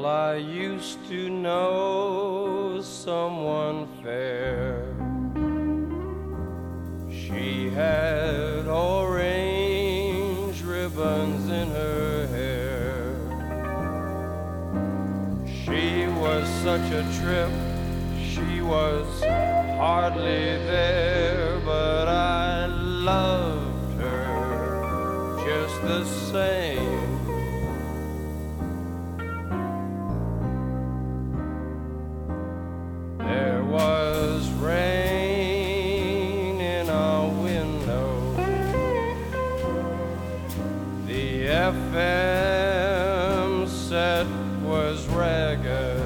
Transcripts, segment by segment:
Well, I used to know someone fair. She had orange ribbons in her hair. She was such a trip, she was hardly there, but I loved her just the same. There was rain in our window. The FM set was ragged,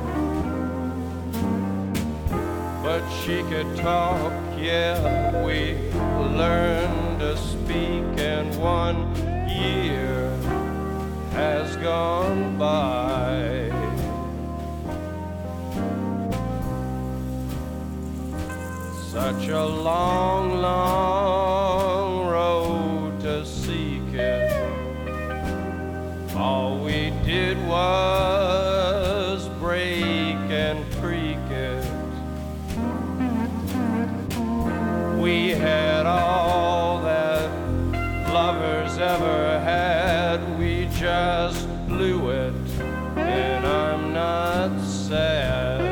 but she could talk, yeah, we learned to speak, and 1 year has gone by. Such a long, long road to seek it. All we did was break and creak it. We had all that lovers ever had. We just blew it, and I'm not sad.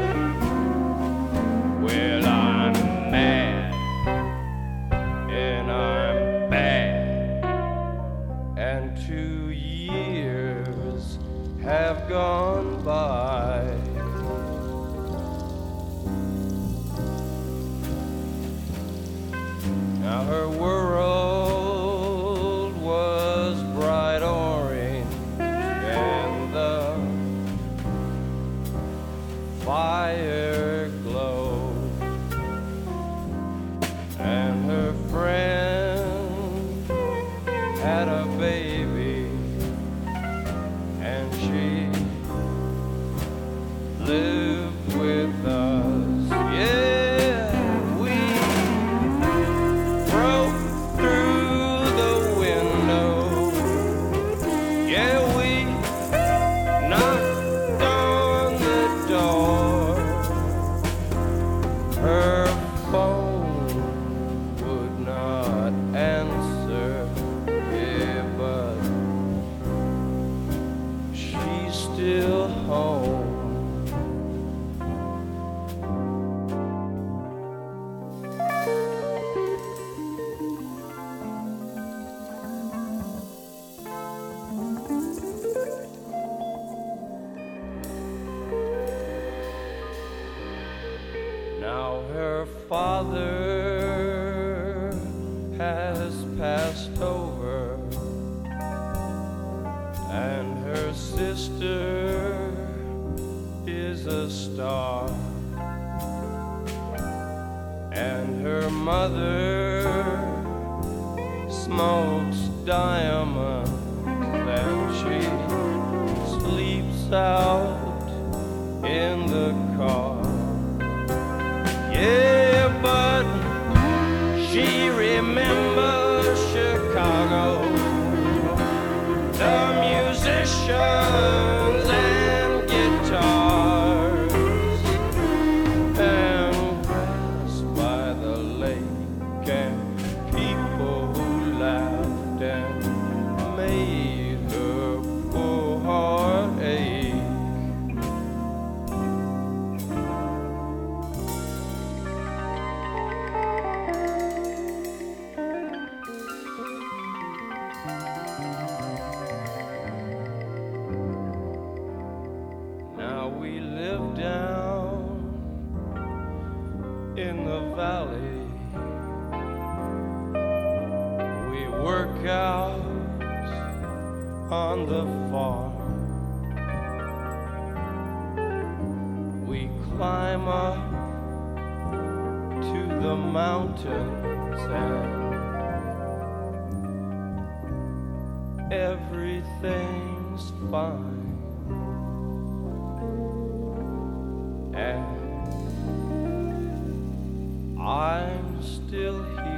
Well, I'm mad, and I'm bad, and 2 years have gone by. Now her world was bright orange, and the fire glowed, and her friend had a baby, and she lived with us. Yeah, we broke through the window. Yeah, we knocked on the door. Her phone would not answer, yeah, but she's still home. Now her father has passed over, and her sister is a star, and her mother smokes diamonds, and she sleeps out in the car. Yeah, but she remembers Chicago, the musicians and guitars, and grass by the lake, and people who laughed and made her poor heart ache. We live down in the valley. We work out on the farm. We climb up to the mountains, and everything's fine. And I'm still here.